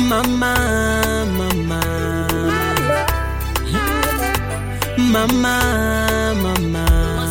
Mama, mama, mama, mama.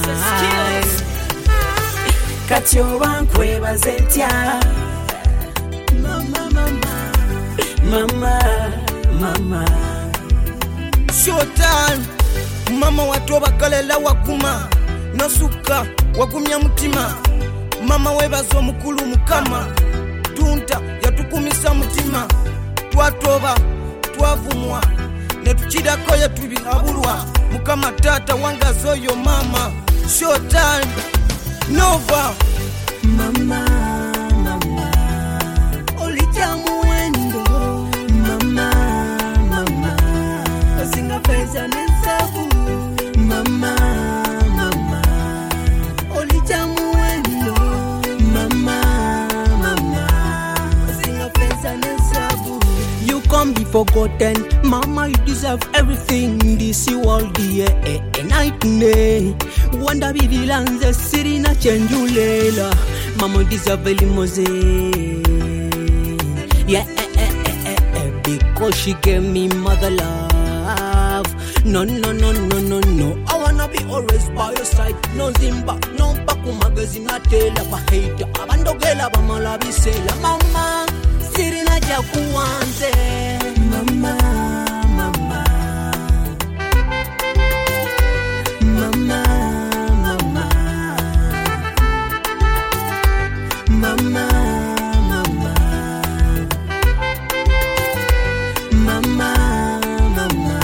Kati obankwebaza ntya mama, mama, mama, mama. Showtime mama watu bakalela wakuma nosuka wagumya mutima mama webazo mukulu mukama tunta yatukumisa mutima twatoba twavumwa netukirako yatubihabulwa mukama tata wangazo yo mama. Showtime Nova mama, mama, olijamu wendo mama, mama, osinga pesa nesabu mama, mama, olijamu wendo mama, mama, osinga pesa nesabu. You can't be forgotten, mama. You deserve everything in this world, yeah. Night and day, wanda bidilanze siri na chenjulela. Mama deserve a limousine, yeah. Because she gave me mother love. No, no, no, no, no, no. I wanna be always by your side. No zimba, no paku magazine na tela ba hate. Abandogela ba malabisela. Mama, siri na jakuanze. Mama, mama, mama, mama, mama, mama, mama, mama.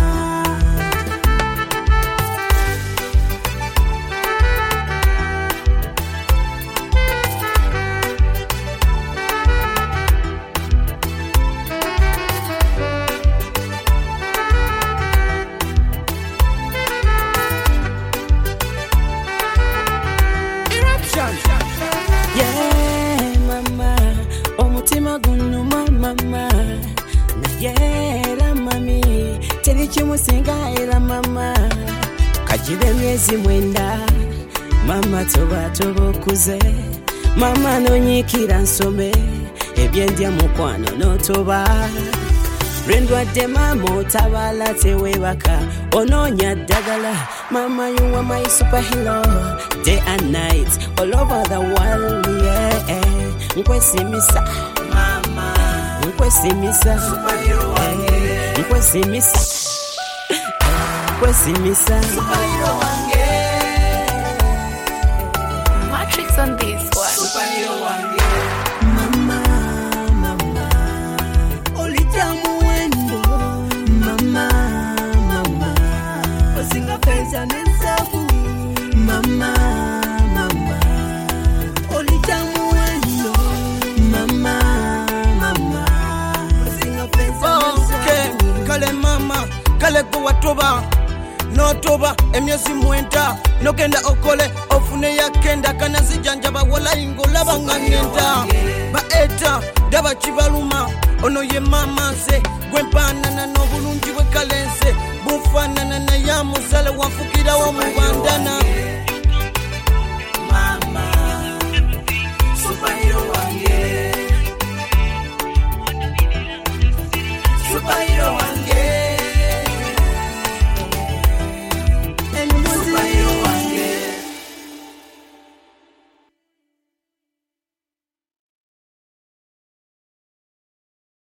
Yeah, mama, omutima gunuma mama, na yera mami, teri chimusinga era mama, kajibe myezi mwenda, mama toba kuze, mama nonyikira nsome, ebyendya mukwano notoba, Rendwa de mama otabala tewebaka, ononya dagala, mama you are my superhero, day and night, all over the world, yeah. Nkwesimisa, mama, nkwesimisa, superhero wange, nkwesimisa, nkwesimisa, superhero wange. Matrix on this one. Superhero wange. Mama, mama, olijamu wendo, mama, mama, osinga pesa nesabu, mama, mama, olijamu wendo, mama, mama, osinga pesa nesabu. Kale mama kale go watoba notoba emyezi mwenda nogenda okole ofune yakenda kana zijanjaba wala ingola bangangenda baeta daba kibaluma ono ye mama nse gwempanana n'obulungi bwe kalense bufanana na ya musale wafukira wo mubandana